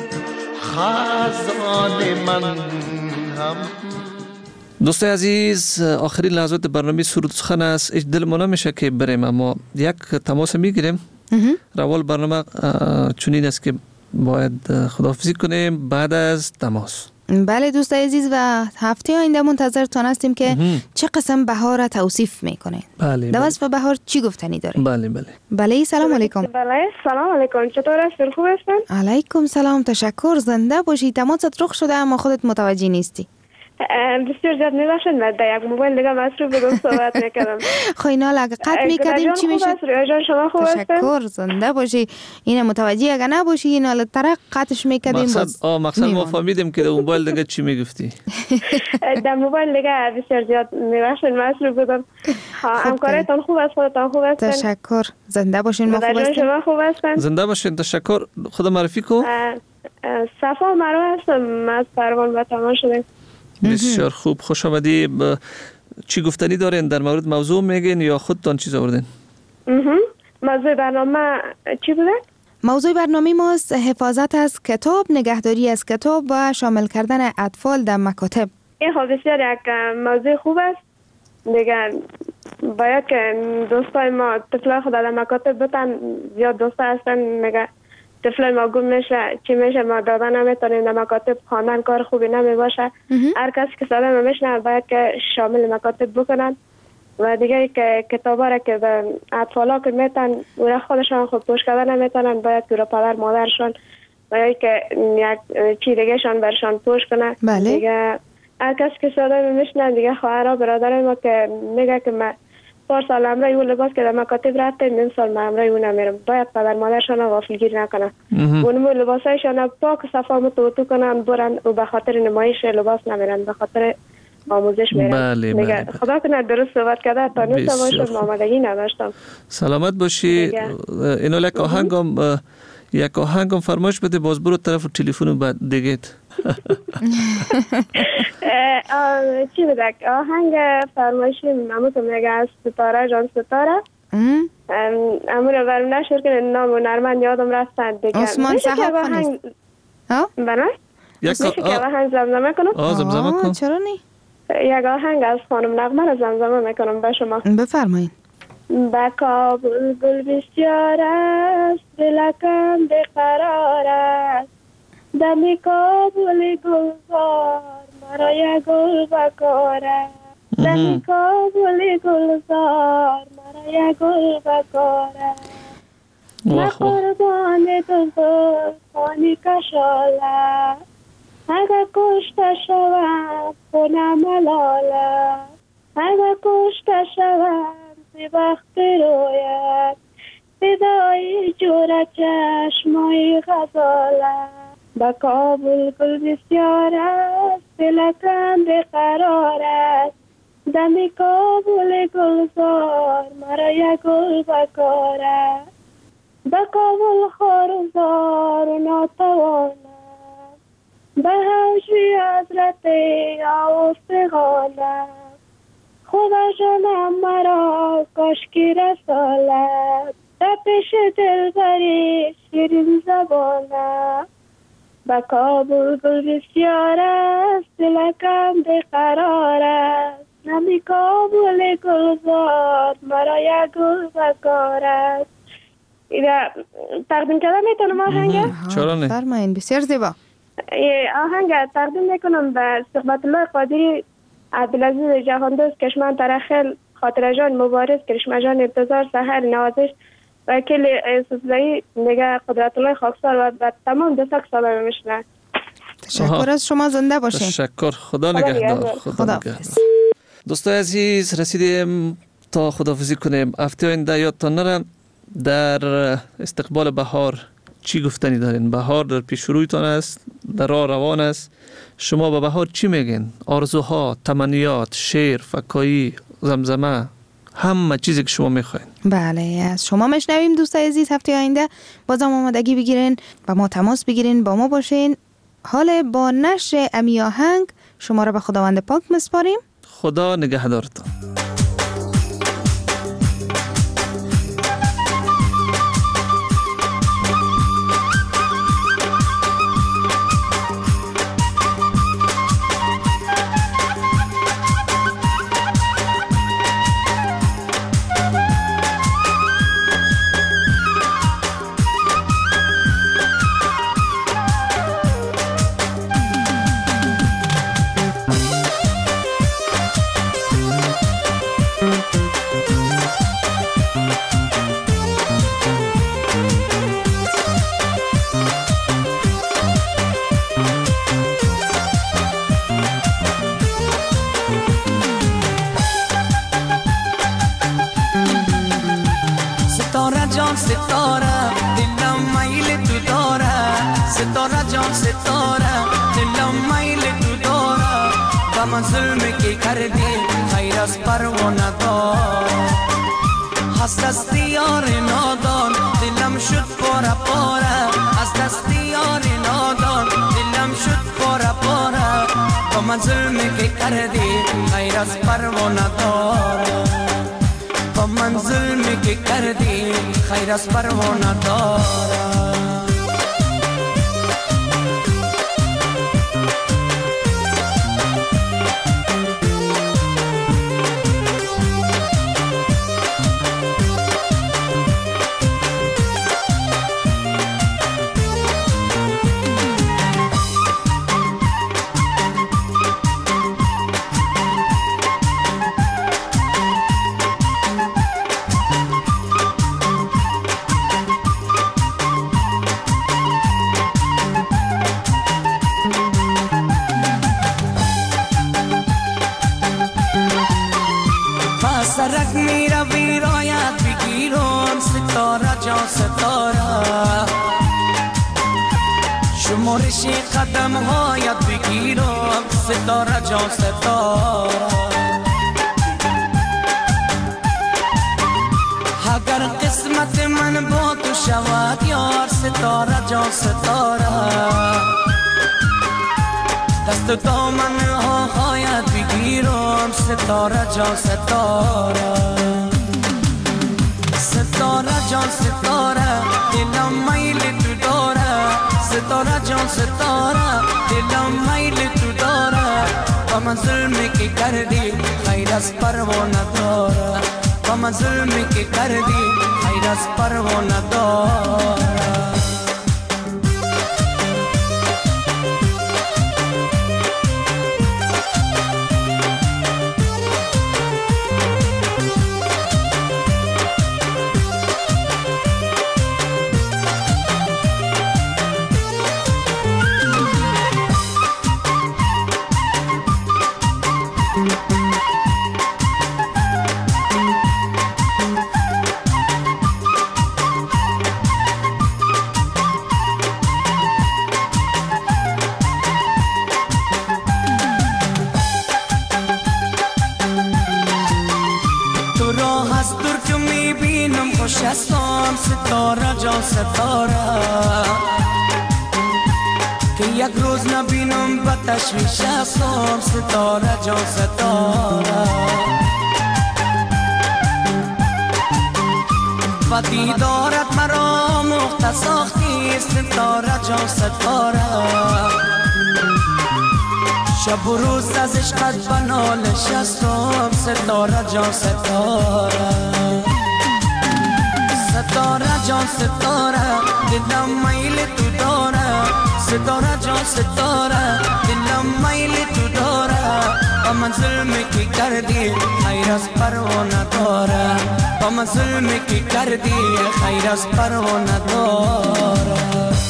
خزان من هم. دوستای عزیز، آخرین لحظات برنامه سرود سخن است. ایش دل ما نمیشه که بریم، اما یک تماس میگیریم. روال برنامه چنین است که باید خداحافظی کنیم بعد از تماس. بله دوستای عزیز، و هفته آینده منتظرتان هستیم که چه قسم بهار را توصیف میکنه. بله. در وصف بهار چی گفتنی داره؟ بله بله. بله سلام علیکم. بله سلام علیکم. چطور هستین؟ خوب هستین؟ علیکم سلام، تشکر. زنده باشی. تماست رخ شده اما خودت متوجه نیستی. بسیار زیاد میباشد. من در یک موبایل دیگه مصروف بودم صحبت میکردم. خب اینا اگه قطع میکردیم چی میشه؟ ریا جان شما خوب هستین؟ تشکر. زنده باشی. این متوجه اگه نباشی اینا طرق قطعش میکردیم. مقصد آه مقصد ما فهمیدیم که در موبایل دیگه چی میگفتی؟ در موبایل دیگه بسیار زیاد میباشد مصروف بودم. همکارتون خوب است؟ خودتان خوب هستین؟ تشکر. زنده باشین. ما خوب هستین؟ شما خوب هستین؟ زنده باشین. تشکر. خود معرفی کو. صفا مرو هستم. از پروان به تمام شدیم. بسیار خوب. خوش آمدی. چی گفتنی دارین؟ در مورد موضوع میگین یا خودتان چیز آوردین؟ موضوع برنامه چی بوده؟ موضوع برنامه ماست حفاظت از کتاب، نگهداری از کتاب و شامل کردن اطفال در مکاتب. این خب بسیار یک موضوع خوب است. دیگه باید که دوستای ما طفلای خود در مکاتب بتن، زیاد دوستا هستن میگه طفلای ما گم میشه، چی میشه ما دادن نمیتونیم در مکاتب، خواندن کار خوبی نمی باشه. هر کسی که سالم میشنه باید که شامل مکاتب بکنن و دیگه که کتابا را که به اطفالا که میتن و خودشان خود پوش کردن نمیتونن، باید که پدر مادرشان باید که یک چی دیگه شان برشان پوش کنه. بله. دیگه هر کسی که ساده میشنن دیگه خواهرها برادر ما که میگه که من پار سال امرای اون لباس که در مکاتب رفته این سال من امرای اون نمیرم، باید پدر مادرشان غافلگیر نکنن. اونمو لباسایشان پاک صفا متوتو کنن برن و به خاطر نمایش لباس نمیرن، به خاطر آموزش میرن. بله بله. خدا کنه درست صحبت کرده تا نیست باشم آمادگی نداشتم. سلامت باشی. اینو یک آهنگم یک آهنگم فرمایش بده، باز برو طرف تلفن بعد دیگه چی بده آهنگ فرمایشی ماموتم میگه از ستاره جان ستاره امور برم نشور که نام و نرمن یادم رفتن دیگه. عثمان صحاب خانست بله میشه که آهنگ زمزمه کنم؟ آه زمزمه کن. چرا نی؟ یک آهنگ از خانم نغمه را زمزمه میکنم به شما. بفرمایید. به کابل گل بسیار است، دلکم بقرار است، دمی کابل گلزار مرا یک گل بکار است، دمی کابل گلزار مرا یک گل بکار است. من قربان تو خانی کشاله، اگر کشته شوم کنم ملاله، اگر کشته شوم سی وقت رویت صدای جور چشمای غزاله. به کابل گل بسیار است، دلکم بقرار است، دمی کابل گلزار مرا یک گل بکار است. به کابل خارزار و ناتوانم، به حوشی حضرت آوستغانم، خدا جانم مرا کاشکی رسالت، در پیش دلبری شیرین زبانم. به کابل گل بسیار است، دلکم بقرار است، نمی کابل گلزار مرا یک گل بکار است. تقدیم کردن میتونم آهنگ؟ چرا نه؟ فرمایین. بسیار زیبا. آهنگ تقدیم میکنم به صحبت الله قادری، عبدالعزیز جهاندوست، کشمن ترخل، خاطر جان مبارز، کرشمه جان ابتزار، سحر نوازش، وکیل سوزایی دیگه قدرت الله خاکسار و به تمام دوستا که سلام میشنن. تشکر از شما، زنده باشین. تشکر. خدا نگهدار. خدا نگهدار. دوستای عزیز رسیدیم تا خداحافظی کنیم. هفته آینده یادتان نره در استقبال بهار چی گفتنی دارین؟ بهار در پیش رویتان است، در راه روان است. شما به بهار چی میگین؟ آرزوها، تمنیات، شعر، فکایی، زمزمه، همه چیزی که شما میخواین. بله از شما میشنویم دوستای عزیز. هفته آینده بازم آمادگی بگیرین، با ما تماس بگیرین، با ما باشین. حال با نشر امی آهنگ شما را به خداوند پاک مسپاریم. خدا نگهدارتان. منزل में के कर दी खैर परवाना दौर من ظلمی که کردی خیر از پروا ندارم. سرک میره ویرایت بگیرم ستاره جان ستاره، شمارش قدم هایت بگیرم ستاره جان ستاره. اگر قسمت من با تو شود یار ستاره جان ستاره، دست دامن ها هایت بگیرم ستاره جان ستاره. ستاره جان ستاره دلم میل تو داره، ستاره جان ستاره دلم میل تو داره. با من ظلمی که کردی خیر از پروا نداره، با من ظلمی که کردی خیر از پروا نداره. شستم ستاره جان ستاره، که یک روز نبینم به تشویش هستم ستاره جان ستاره. و دیدارت مرا مخت ساختی ستاره جان ستاره، شب و روز از عشقت به ناله شستم ستاره جان ستاره. ستاره جان ستاره دلم میل تو داره، ستاره جان ستاره دلم میل تو داره. با من ظلمی که کردی خیر از پروا نداره، با من ظلمی که کردی خیر از پروا نداره.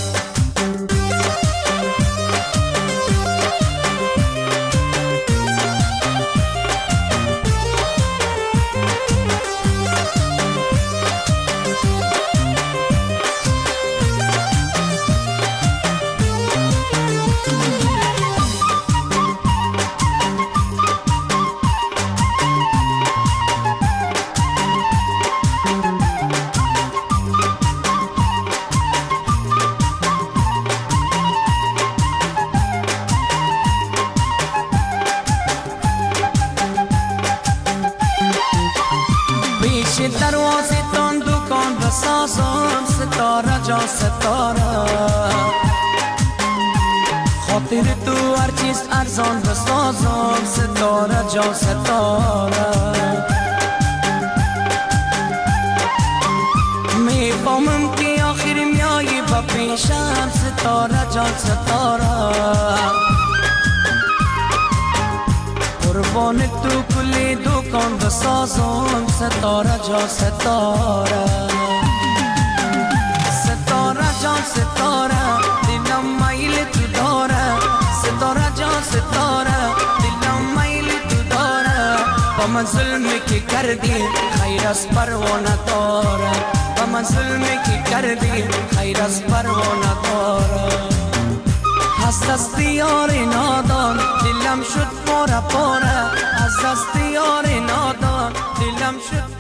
دروازه تان دکان بسازم ستاره جان ستاره، خاطر تو هر چیز ارزان بسازم ستاره جان ستاره. میفهمم که آخر میایی با پیشم ستاره جان ستاره، قربان تو کلی دکان بسازم ستاره جان ستاره. ستاره جان ستاره دلم میل تو داره، ستاره جان ستاره دلم میل تو داره. با من ظلمی که کردی خیر از پروا نداره، با من ظلمی که کردی خیر از پروا نداره. از دست یار نادان دلم شد پاره پاره، از دست یار نادان دلم شد